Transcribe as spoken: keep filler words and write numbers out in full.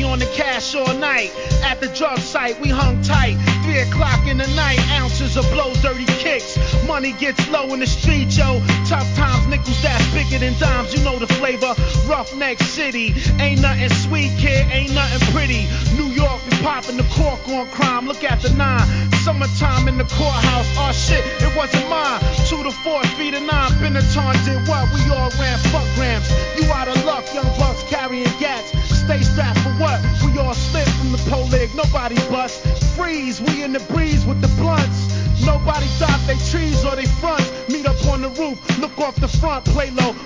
be on the cash all night. At the drug site, we hung tight. Three o'clock in the night, ounces of blow, dirty kicks. Money gets low in the street, yo. Tough times, nickels that's bigger than dimes. You know the flavor. Roughneck City, ain't nothing sweet, kid, ain't nothing pretty. New York, we popping the cork on crime. Look at the nine. Summertime in the courthouse. Oh shit, it wasn't mine. Two to four, three to nine. Benetton did what? We all ran fuck grams. You out of luck, young bucks carrying gats. Stay strapped for what? We all slip from the pole leg. Nobody bust. Freeze, we in the breeze with the blunts. Nobody thought they trees or they fronts. Meet up on the roof, look off the front, play low.